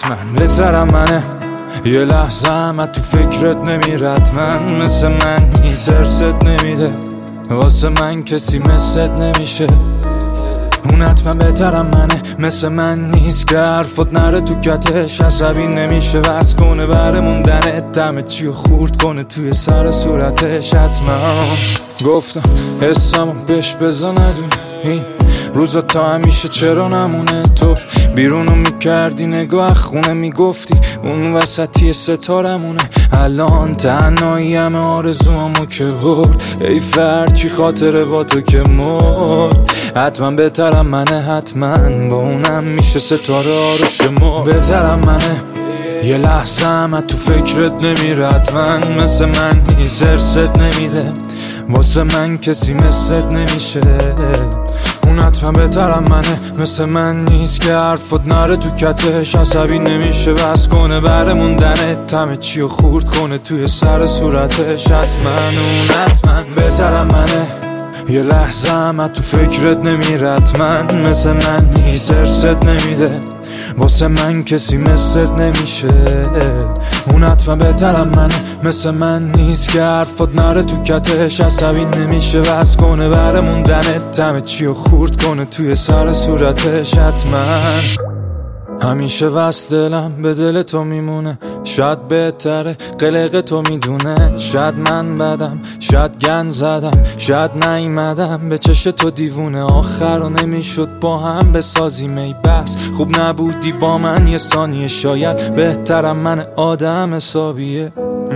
حتما بهترم منه. یه لحظه هم تو فکرت نمیرد من مثل من نیست، ارست نمیده واسه من کسی مثلت نمیشه. اون حتما بهترم منه، مثل من نیست که حرفت نره تو کتش، عصبی نمیشه وز کنه بره موندنت، دمه چی و خورد کنه توی سر صورتش. حتما گفتم حسمو بهش بزا ندونه، این روزا تا همیشه چرا نمونه. تو بیرونو میکردی نگاه خونه میگفتی اون وسطی ستارمونه، الان تنهایی همه آرزوامو که برد، ای فرچی خاطره با تو که مرد. حتما بهترم منه، حتما با اونم میشه ستاره آروش مرد. بهترم منه، یه لحظه هم تو فکرت نمیرد من مثل من نیست، ارست نمیده واسه من کسی مثلت نمیشه. اون حتما بهترم منه، مثل من نیست که حرفت نره تو کتش، عصبی نمیشه بس کنه بره موندنت، همه چی و خورد کنه توی سر صورتش. حتما اون حتما بهترم منه، یه لحظه هم تو فکرت نمیرد من مثل من نیست، ارست نمیده واسه من کسی مثلت نمیشه. اون حتما بهترم منه، مثل من نیست که حرفت نره تو کتش، عصبی نمیشه بس کنه بره موندنت، همه چی و خورد کنه توی سر صورتش. حتما همیشه وست دلم به دل تو میمونه، شاید بهتره قلق تو میدونه، شاید من بدم شاید گن زدم شاید نیومدم به چش تو دیوونه، آخر رو نمیشد با هم بسازیم ای بس خوب نبودی با من یه ثانیه، شاید بهترم من آدم حسابیه.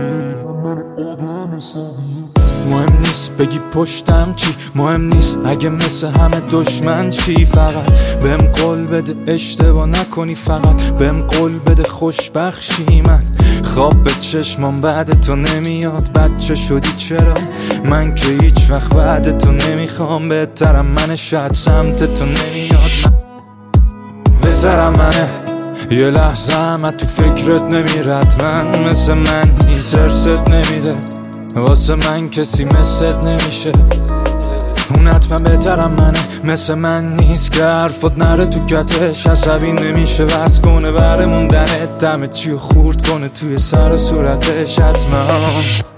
مهم نیست بگی پشتم چی، مهم نیست اگه مثل همه دشمن چی، فقط بهم قول بده اشتباه نکنی، فقط بهم قول بده خوشبخشی. من خواب به چشمام بعد تو نمیاد، بچه شدی چرا من که هیچ وقت بعد تو نمیخوام. بهترم منه، شاید سمت تو نمیاد، بهترم منه، یه لحظه هم تو فکرت نمیرد من مثل من نیست، ارست نمیده واسه من کسی مثلت نمیشه. اون حتما بهترم منه، مثل من نیست که حرفت نره تو کتش، عصبی نمیشه بس کنه بره موندنت، دمه چی و خورد کنه توی سر صورتش. حتما